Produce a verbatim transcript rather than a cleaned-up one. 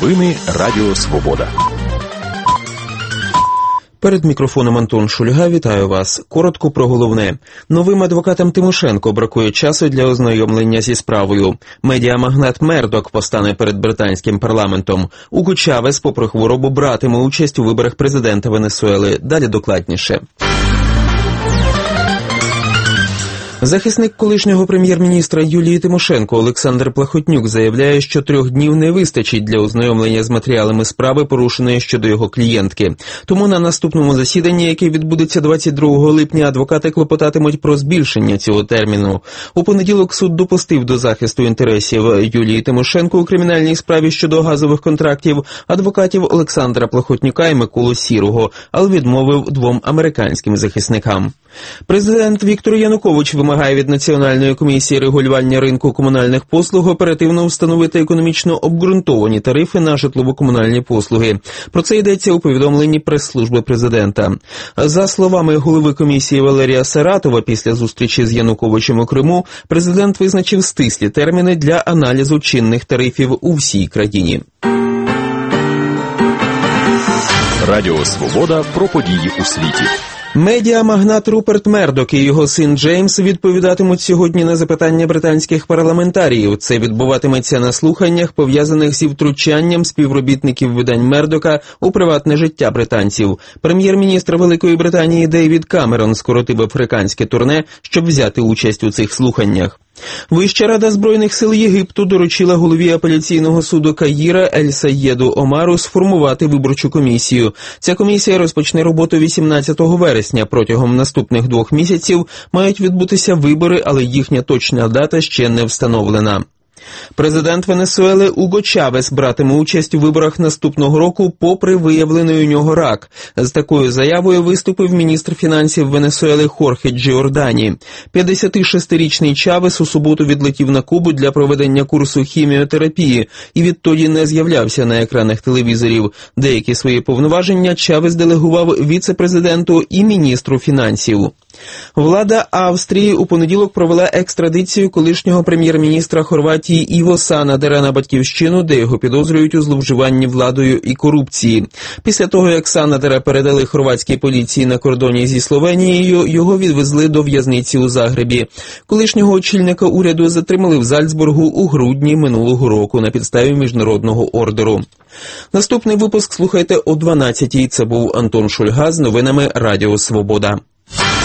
Новини Радіо Свобода. Перед мікрофоном Антон Шульга, вітаю вас. Коротко про головне. Новим адвокатам Тимошенко бракує часу для ознайомлення зі справою. Медіамагнат Мердок постане перед британським парламентом. Уго Чавес, попри хворобу, братиме участь у виборах президента Венесуели. Далі докладніше. Захисник колишнього прем'єр-міністра Юлії Тимошенко Олександр Плахотнюк заявляє, що трьох днів не вистачить для ознайомлення з матеріалами справи, порушеної щодо його клієнтки. Тому на наступному засіданні, яке відбудеться двадцять другого липня, адвокати клопотатимуть про збільшення цього терміну. У понеділок суд допустив до захисту інтересів Юлії Тимошенко у кримінальній справі щодо газових контрактів адвокатів Олександра Плахотнюка і Миколу Сірого, але відмовив двом американським захисникам. Президент Віктор Янукович вимагає від Національної комісії регулювання ринку комунальних послуг оперативно встановити економічно обґрунтовані тарифи на житлово-комунальні послуги. Про це йдеться у повідомленні прес-служби президента. За словами голови комісії Валерія Саратова, після зустрічі з Януковичем у Криму, президент визначив стислі терміни для аналізу чинних тарифів у всій країні. Радіо Свобода про події у світі. Медіамагнат Руперт Мердок і його син Джеймс відповідатимуть сьогодні на запитання британських парламентаріїв. Це відбуватиметься на слуханнях, пов'язаних зі втручанням співробітників видань Мердока у приватне життя британців. Прем'єр-міністр Великої Британії Дейвід Камерон скоротив африканське турне, щоб взяти участь у цих слуханнях. Вища рада Збройних сил Єгипту доручила голові апеляційного суду Каїра Ель-Саєду Омару сформувати виборчу комісію. Ця комісія розпочне роботу вісімнадцятого вересня. Протягом наступних двох місяців мають відбутися вибори, але їхня точна дата ще не встановлена. Президент Венесуели Уго Чавес братиме участь у виборах наступного року попри виявлений у нього рак. З такою заявою виступив міністр фінансів Венесуели Хорхе Джіордані. п'ятдесятишестирічний Чавес у суботу відлетів на Кубу для проведення курсу хіміотерапії і відтоді не з'являвся на екранах телевізорів. Деякі свої повноваження Чавес делегував віце-президенту і міністру фінансів. Влада Австрії у понеділок провела екстрадицію колишнього прем'єр-міністра Хорватії Іво Санадера на батьківщину, де його підозрюють у зловживанні владою і корупції. Після того, як Санадера передали хорватській поліції на кордоні зі Словенією, його відвезли до в'язниці у Загребі. Колишнього очільника уряду затримали в Зальцбургу у грудні минулого року на підставі міжнародного ордеру. Наступний випуск слухайте о дванадцятій. Це був Антон Шульга з новинами Радіо Свобода.